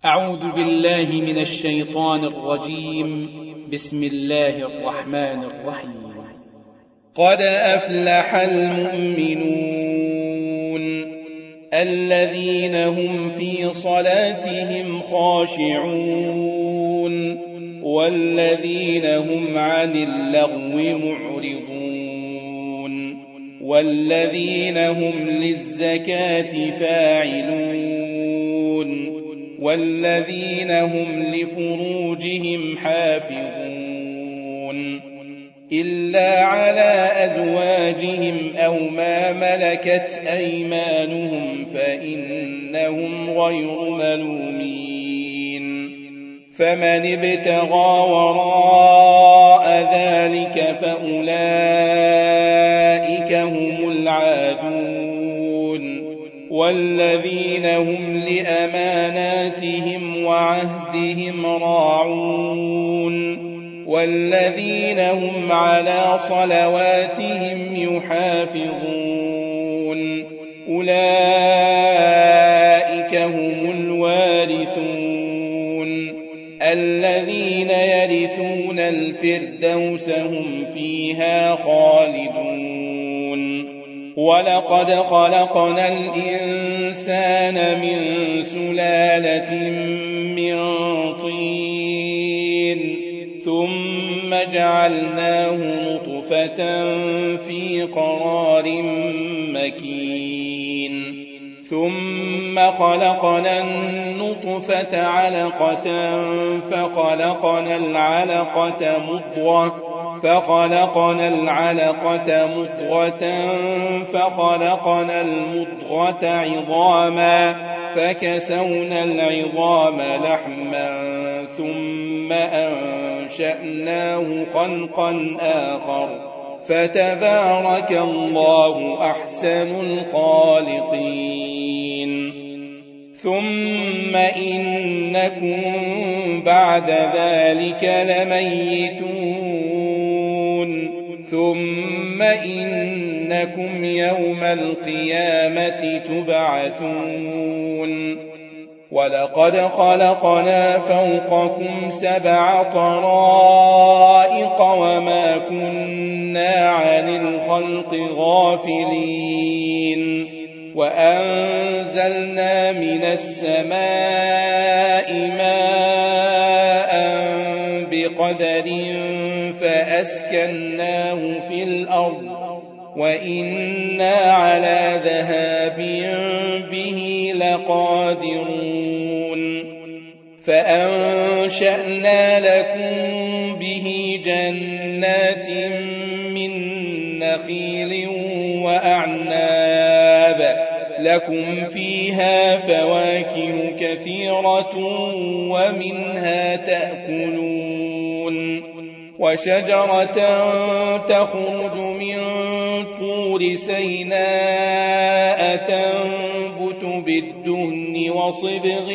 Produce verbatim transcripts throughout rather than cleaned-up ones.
أعوذ بالله من الشيطان الرجيم. بسم الله الرحمن الرحيم. قد أفلح المؤمنون الذين هم في صلاتهم خاشعون والذين هم عن اللغو معرضون والذين هم للزكاة فاعلون والذين هم لفروجهم حافظون إلا على أزواجهم أو ما ملكت أيمانهم فإنهم غير ملومين فمن ابتغى وراء ذلك فأولئك هم العادون والذين هم لأماناتهم وعهدهم راعون والذين هم على صلواتهم يحافظون أولئك هم الوارثون الذين يرثون الفردوس هم فيها خالدون ولقد خلقنا الإنسان من سلالة من طين ثم جعلناه نطفة في قرار مكين ثم خلقنا النطفة علقة فخلقنا العلقة مضغة فخلقنا العلقة مضغة فخلقنا المضغة عظاما فكسونا العظام لحما ثم أنشأناه خلقا آخر فتبارك الله أحسن الخالقين ثم إنكم بعد ذلك لميتون ثم إنكم يوم القيامة تبعثون ولقد خلقنا فوقكم سبع طرائق وما كنا عن الخلق غافلين وأنزلنا من السماء ماء بقدر فأسكناه في الأرض وإنا على ذهاب به لقادرون فأنشأنا لكم به جنات من نخيل وأعناب لكم فيها فواكه كثيرة ومنها تأكلون وشجرة تخرج من طور سيناء تنبت بالدهن وصبغ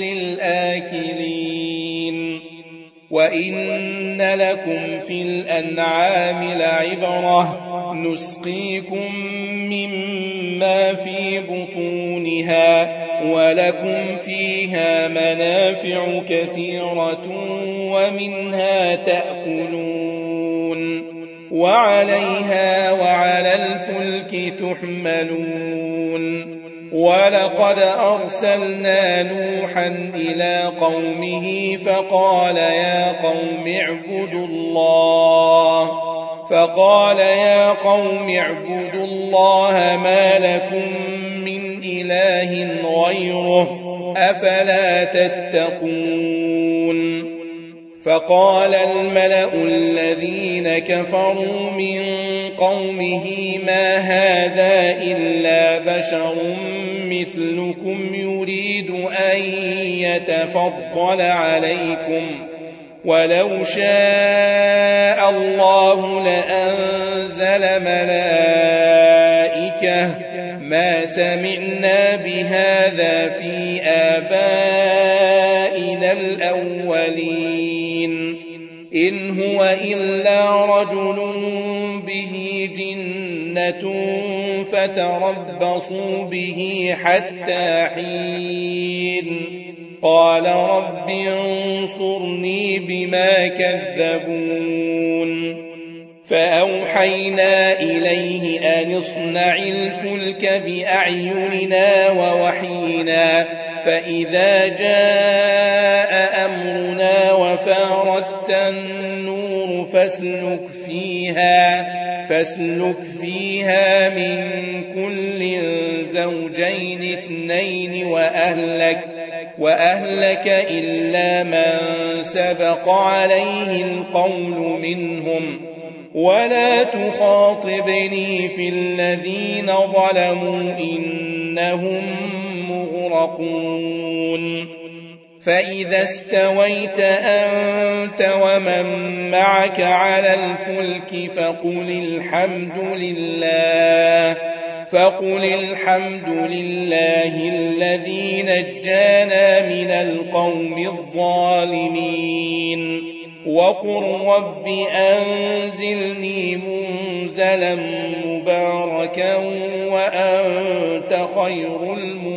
للآكلين وإن لكم في الأنعام لعبرة نسقيكم مما في بطونها ولكم فيها منافع كثيرة ومنها تأكلون وعليها وعلى الفلك تحملون ولقد أرسلنا نوحا إلى قومه فقال يا قوم اعبدوا الله فقال يا قوم اعبدوا الله ما لكم من إله غيره أفلا تتقون فقال الملأ الذين كفروا من قومه ما هذا إلا بشر مثلكم يريد أن يتفضل عليكم ولو شاء الله لأنزل ملائكة ما سمعنا بهذا في آبائنا الأولين إن هو إلا رجل به جنة فتربصوا به حتى حين قال رب انصرني بما كذبون فأوحينا إليه أن اصنع الفلك بأعيننا ووحينا فإذا جاء أمرنا وفارت النور فاسلك فيها فاسلك فيها من كل زوجين اثنين وأهلك وأهلك إلا من سبق عليه القول منهم ولا تخاطبني في الذين ظلموا إنهم مغرقون فإذا استويت أنت ومن معك على الفلك فقل الحمد لله فقل الحمد لله الذي نجانا من القوم الظالمين وقل رب أنزلني منزلا مباركا وأنت خير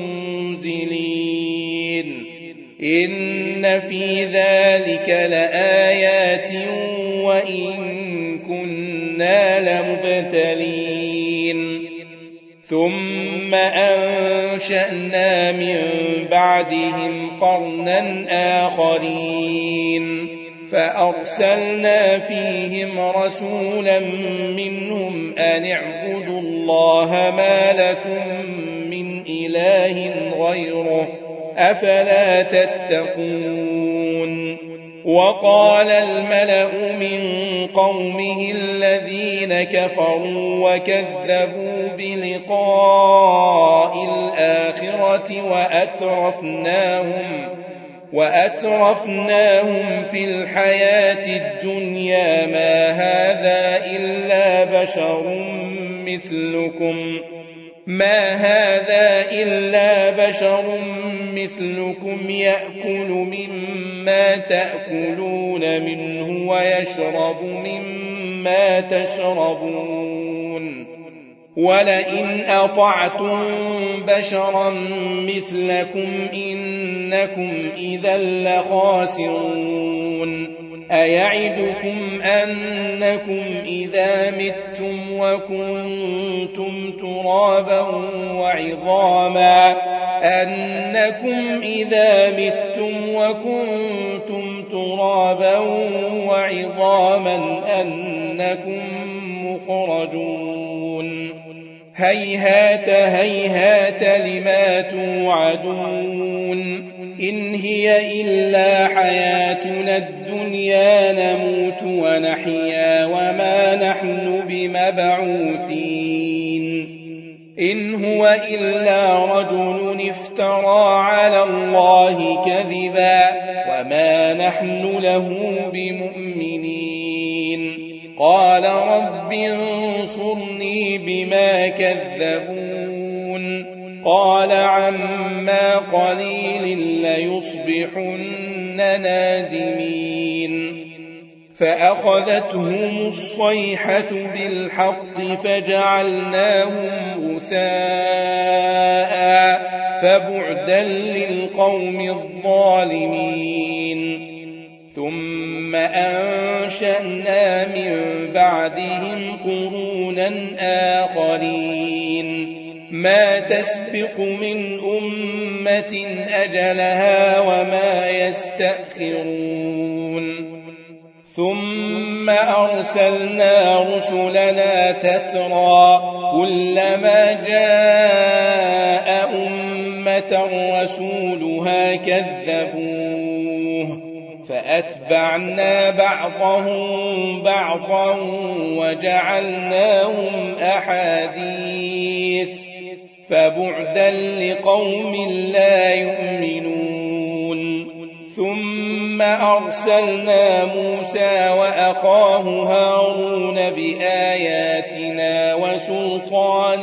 المنزلين إن في ذلك لآيات وإن كنا لمبتلين ثم أنشأنا من بعدهم قرنا آخرين فأرسلنا فيهم رسولا منهم أن اعبدوا الله ما لكم من إله غيره أفلا تتقون وقال الملأ من قومه الذين كفروا وكذبوا بلقاء الآخرة وأترفناهم وأترفناهم في الحياة الدنيا ما هذا إلا بشر مثلكم ما هذا إلا بشر مثلكم يأكل مما تأكلون منه ويشرب مما تشربون ولئن أطعتم بشرا مثلكم إنكم إذا لخاسرون أيعدكم أنكم إذا متم وكنتم ترابا وعظاما أنكم إذا متم وكنتم ترابا وعظاما أنكم مخرجون هيهات هيهات لما توعدون إن هي إلا حياتنا الدنيا نموت ونحيا وما نحن بمبعوثين إن هو إلا رجل افترى على الله كذبا وما نحن له بمؤمنين قال رب انصرني بما كذبون قال عما قليل ليصبحن نادمين فأخذتهم الصيحة بالحق فجعلناهم غثاء فبعدا للقوم الظالمين ثم أنشأنا من بعدهم قرونا آخرين ما تسبق من أمة أجلها وما يستأخرون ثم أرسلنا رسلنا تترى كلما جاء أمة رسولها كذبوه فأتبعنا بعضهم بعضا وجعلناهم أحاديث فبعدا لقوم لا يؤمنون ثم أرسلنا موسى وأخاه هارون بآياتنا وسلطان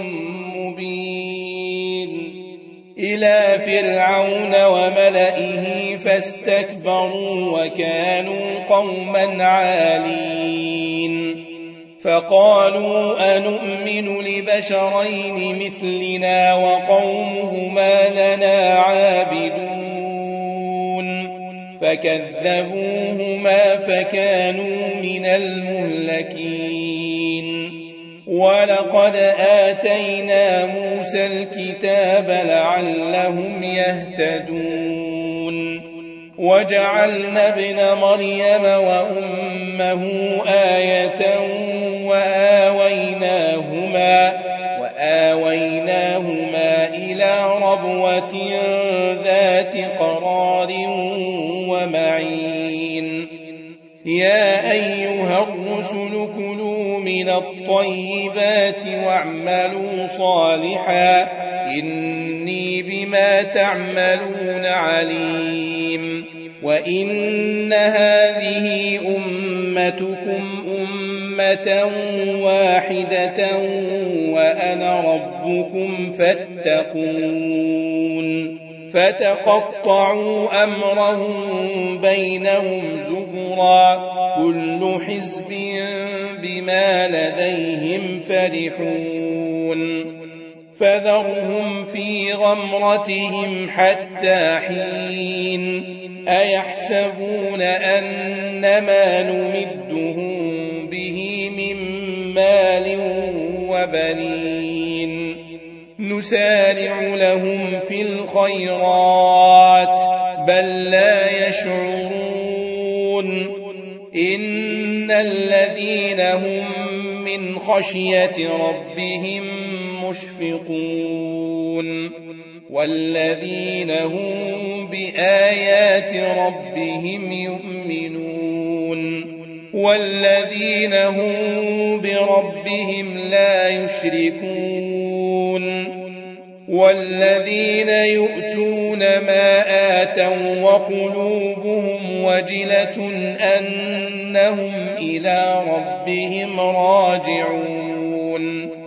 مبين إلى فرعون وملئه فاستكبروا وكانوا قوما عالين فقالوا أنؤمن لبشرين مثلنا وقومهما لنا عابدون فكذبوهما فكانوا من المهلكين ولقد آتينا موسى الكتاب لعلهم يهتدون وجعلنا ابن مريم وأمه آية وآويناهما, وآويناهما إلى ربوة ذات قرار ومعين يا أيها الرسل كلوا من الطيبات واعملوا صالحا إني بما تعملون عليم وإن هذه أمتكم أمة واحدة وأنا ربكم فاتقون فتقطعوا أمرهم بينهم زبرا كل حزب بما لديهم فرحون فذرهم في غمرتهم حتى حين أيحسبون أنما نمدهم به من مال وبنين نسارع لهم في الخيرات بل لا يشعرون إن الذين هم من خشية ربهم مشفقون والذين هم بآيات ربهم يؤمنون والذين هم بربهم لا يشركون والذين يؤتون ما آتوا وقلوبهم وجلة أنهم إلى ربهم راجعون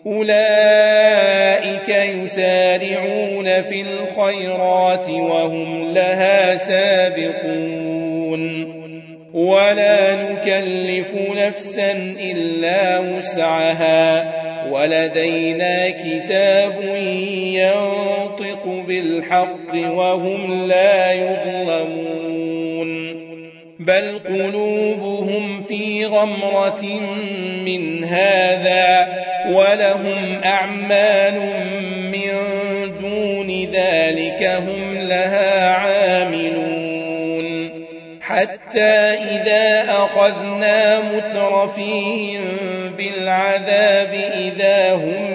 أولئك يسارعون في الخيرات وهم لها سابقون ولا نكلف نفسا إلا وسعها ولدينا كتاب ينطق بالحق وهم لا يظلمون بل قلوبهم في غمرة من هذا ولهم أعمال من دون ذلك هم لها عاملون حتى إذا أخذنا مترفيهم بالعذاب إذا هم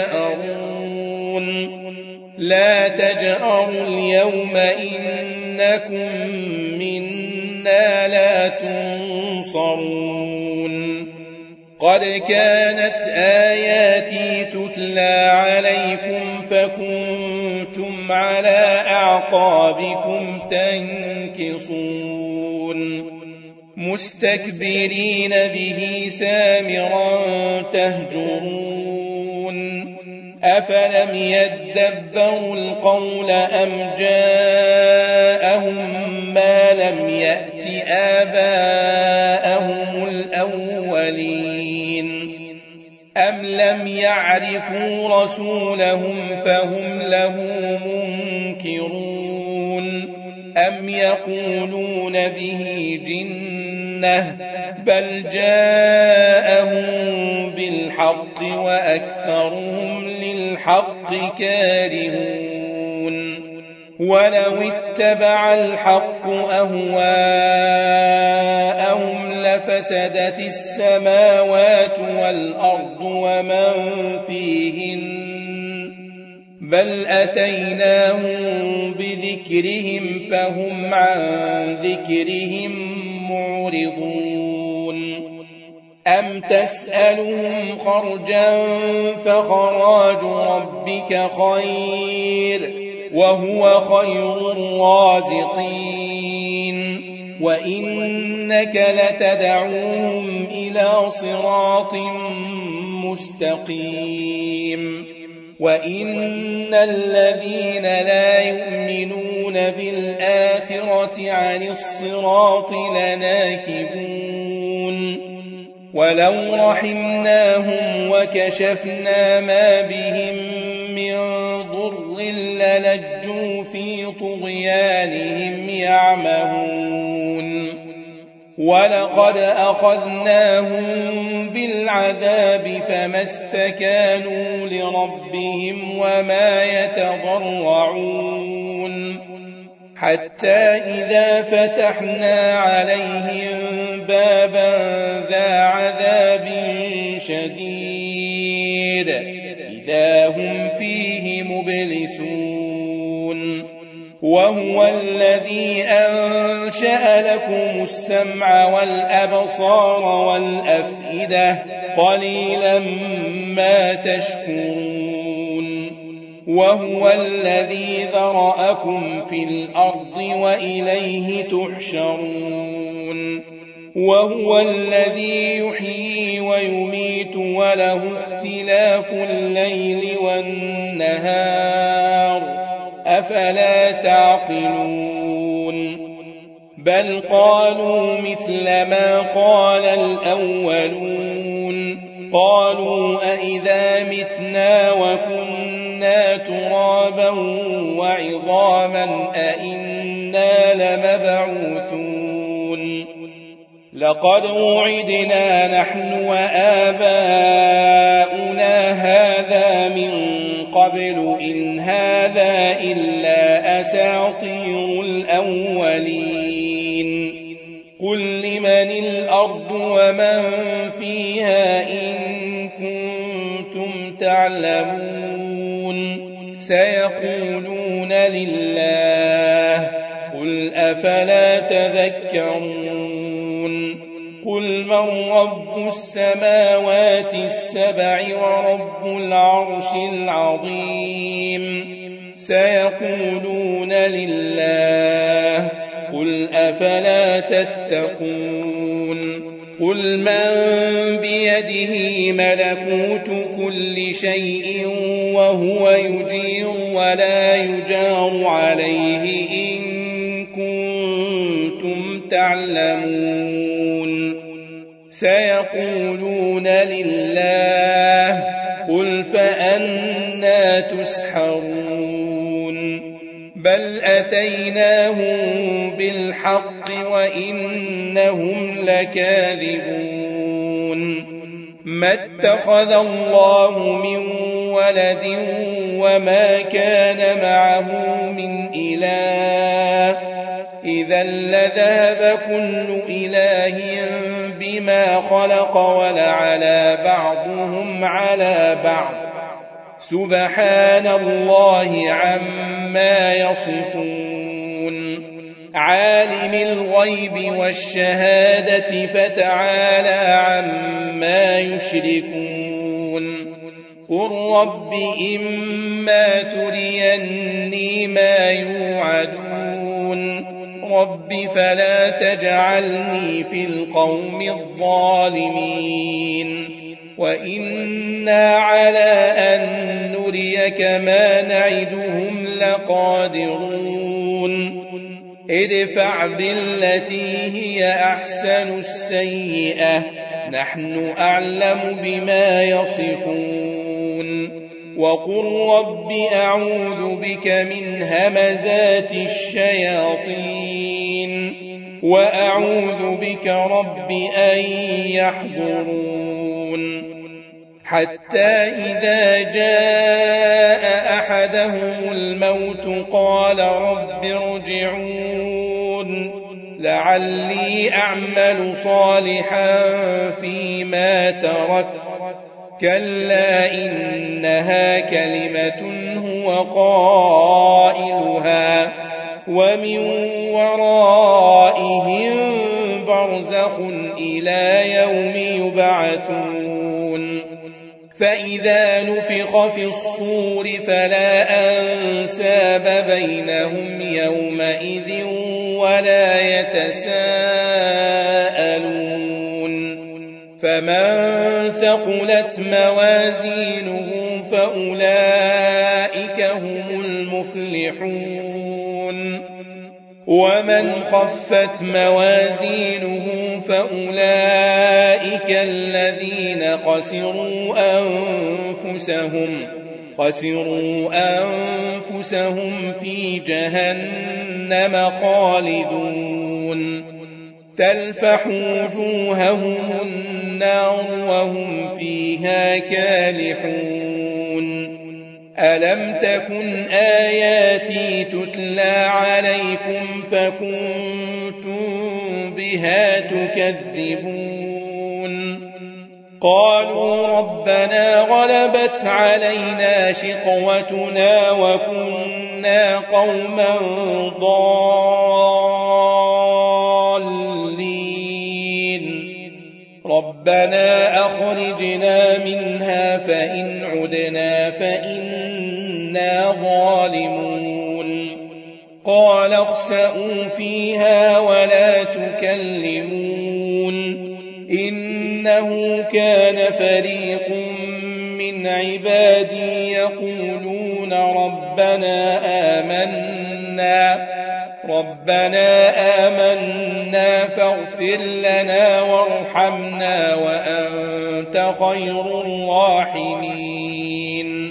يجأرون لا تجأروا اليوم إنكم منا لا تنصرون قد كانت آياتي تتلى عليكم فكنتم على أعقابكم تنكصون مستكبرين به سامرا تهجرون أفلم يدبروا القول أم جاءهم ما لم يأت آباءهم الأولين أم لم يعرفوا رسولهم فهم له منكرون أم يقولون به جنة بل جاءهم بالحق وأكثرهم للحق كارهون ولو اتبع الحق أهواءهم لفسدت السماوات والأرض ومن فيهن بل أتيناهم بذكرهم فهم عن ذكرهم معرضون أم تسألهم خرجا فخراج ربك خير وهو خير الرازقين وإنك لتدعوهم إلى صراط مستقيم وإن الذين لا يؤمنون بالآخرة عن الصراط لناكبون ولو رحمناهم وكشفنا ما بهم من ضر للجوا في طغيانهم يعمهون ولقد أخذناهم بالعذاب فما استكانوا لربهم وما يتضرعون حتى إذا فتحنا عليهم بابا ذا عذاب شديد إذا هم فيه مبلسون وهو الذي أنشأ لكم السمع والأبصار والأفئدة قليلا ما تشكرون وهو الذي ذرأكم في الأرض وإليه تحشرون وهو الذي يحيي ويميت وله اختلاف الليل والنهار أفلا تعقلون بل قالوا مثل ما قال الأولون قالوا أئذا متنا وكنا ترابا وعظاما أئنا لمبعوثون لقد وعدنا نحن وآباؤنا هذا من قبل إن هذا إلا أساطير الأولين قل لمن الأرض ومن فيها إن كنتم تعلمون سيقولون لله قل أفلا تذكرون قل من رب السماوات السبع ورب العرش العظيم سيقولون لله قل أفلا تتقون قل من بيده ملكوت كل شيء وهو يجير ولا يجار عليه إن كنتم تعلمون سيقولون لله قل فأنى تسحرون بل أتيناهم بالحق وإنهم لكاذبون ما اتخذ الله من ولد وما كان معه من إله إذا لذهب كل إله بما خلق ولعلى بعضهم على بعض سبحان الله عما يصفون عالم الغيب والشهادة فتعالى عما يشركون قل رب إما تريني ما يوعدون رب فلا تجعلني في القوم الظالمين وإنا على أن نريك ما نعدهم لقادرون ادفع بالتي هي أحسن السيئة نحن أعلم بما يصفون وقل رب أعوذ بك من همزات الشياطين وأعوذ بك رب أن يحضرون حتى إذا جاء أحدهم الموت قال رب ارجعون لعلي أعمل صالحا فيما تركت كلا إنها كلمة هو قائلها ومن ورائهم برزخ إلى يوم يبعثون فإذا نفخ في الصور فلا أنساب بينهم يومئذ ولا يتساءلون فمن ثقلت موازينه فأولئك هم المفلحون ومن خفت موازينه فأولئك الذين خسروا أنفسهم خسروا أنفسهم في جهنم خالدون تلفح وجوههم النار وهم فيها كالحون ألم تكن آياتي تتلى عليكم فكنتم بها تكذبون قالوا ربنا غلبت علينا شقوتنا وكنا قوما ضالين ربنا أخرجنا منها فإن عدنا فإنا ظالمون قال اخسئوا فيها ولا تكلمون إنه كان فريق من عبادي يقولون ربنا آمنا ربنا آمنا فاغفر لنا وارحمنا وأنت خير الراحمين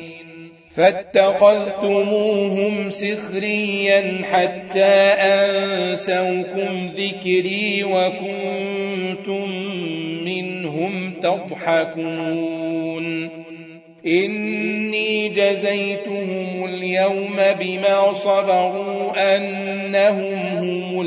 فاتخذتموهم سخريا حتى أنسوكم ذكري وكنتم منهم تضحكون إني جزيتهم اليوم بما صبروا أنهم هم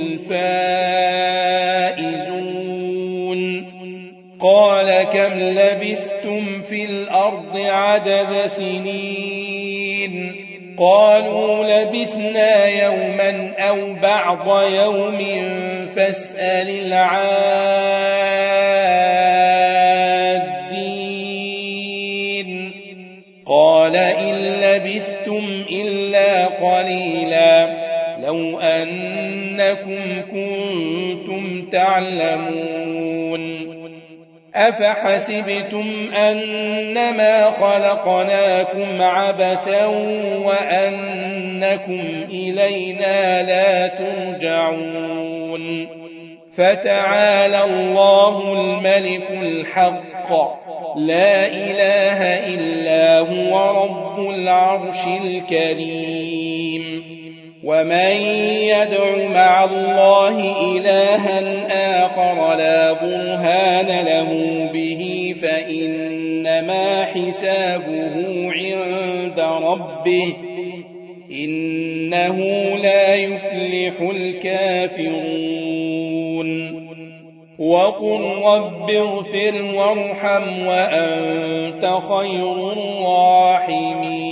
الفائزون قال كم لبثتم في الأرض عدد سنين قالوا لبثنا يوما أو بعض يوم فاسأل العادين قال إن لبثتم إلا قليلا لو أنكم كنتم تعلمون أفحسبتم أنما خلقناكم عبثا وأنكم إلينا لا ترجعون فتعالى الله الملك الحق لا إله إلا هو رب العرش الكريم ومن يدع مع الله إلها آخر لا برهان له به فإنما حسابه عند ربه إنه لا يفلح الكافرون وقل رب اغفر وارحم وأنت خير الراحمين